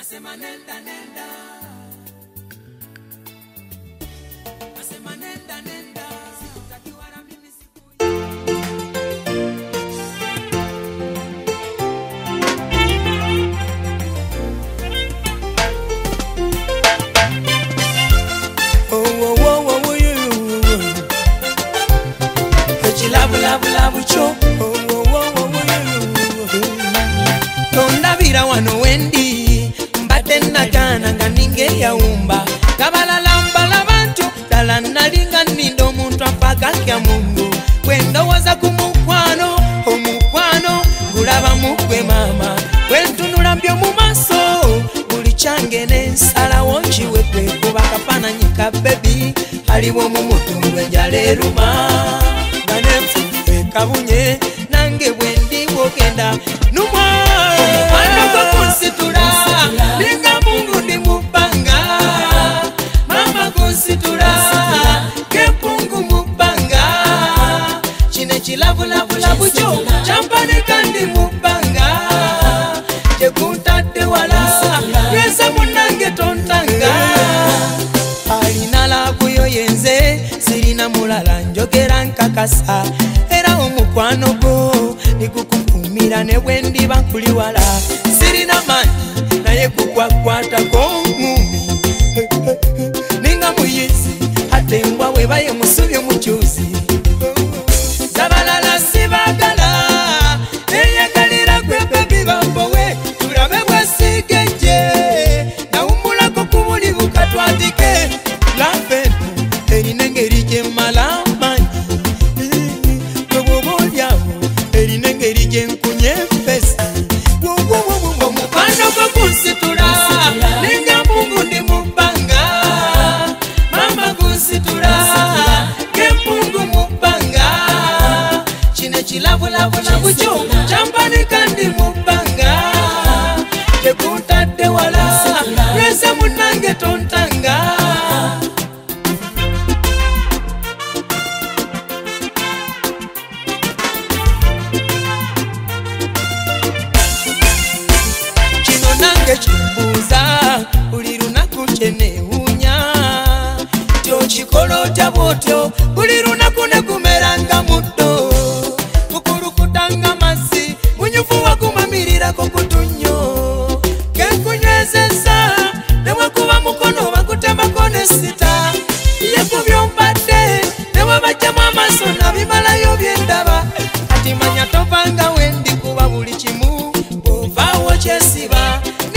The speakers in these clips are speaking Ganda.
Nasema nenda nenda, nasema nenda nenda, sikutaki wala mimi labu cho tondabira wano wendi mbate nagana nga ninge yaumba kabalalamba labantu dala nalinga nindo omuntu apagalya mungu wendowoza ku mukwano omukwano gulaba mugwe mama wentunula mbyo mu maso buli kyange n'ensalawo nkiwedde kuba kafaananyi ka bebi aliwo mu mutundu enjala eruma kabunye nange bwendi bwogenda numwa omukwano gwo kunsitula ninga mungu ndi mubbanga mama kunsitula kempungu mubbanga kino ekilavulavu kyo kyampanika ndi mubbanga kyekuntadde wala lweza munange tontanga alina labuyo yenze sirina mulala njogera nkakasa omukwano gwo nigukukumira ne bwendi bankuli wala sirina manyi naye gukwakwatako ngumi ninga muyizi ate embwa webaye musubye mukyuzi zabalala sibagala eyagalira gwe bebi bambowe tulabe bwesigeje nawumulako ku buli bukatwatike lafeno erina engeri gyemmala omukwano gwo kunsitula ninga mungu ndi mubbanga mama kunsitula kempungu mubbanga kino ekilavulavu kyo kyampanika ndi mubbanga kyekuntadde wala lweza munange tontanga kyembuuza buli lunaku kyenewuunya kyokikola otya bwotyo buli lunaku ne gumeranga muddo kukulukutanga mazzi munyufu wagumamirirako kutunyo kenkunywezeza newekuba mukono bakutemako nesita yekubyombadde newebajjamu amaaso nabimalayo byendaba kati manya tovanga wendi kuba buli kimu bwovaawo kyesiba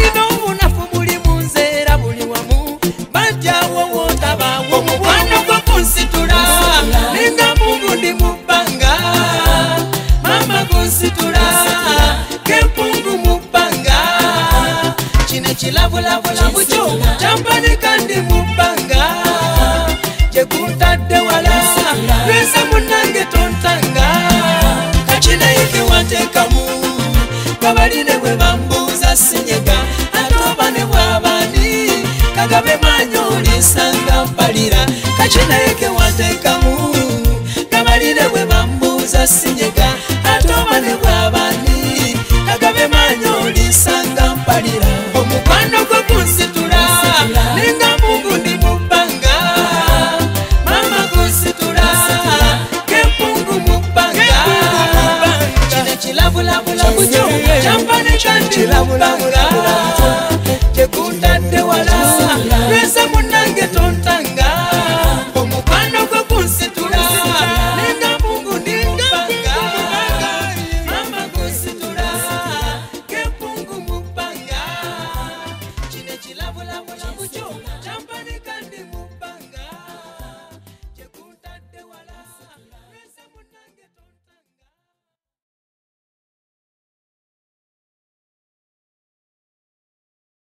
omukwano gwo kunsitula ninga mungu ndi mubbanga mama kunsitula kempungu mubbanga kino ekilavulavu kyo kyampanika ndi mubbanga kyekuntadde wala lweza munange tontanga kakinayike wateekamu kabaline bwe bambuuza sinyega atoba ne bwabani kagabe manyo olisanga mpalira kakinayeke wateekamu kabaline bwe bambuuza sinyega atoba ne bwabani kagabe manyo olisanga mpalira omukwano gwo kunsitula ninga mungu ndi mubbanga mama kunsitula kempungu mubbanga kino ekilavulavu kyo kyampanika ndi mubbanga kyekuntadde wala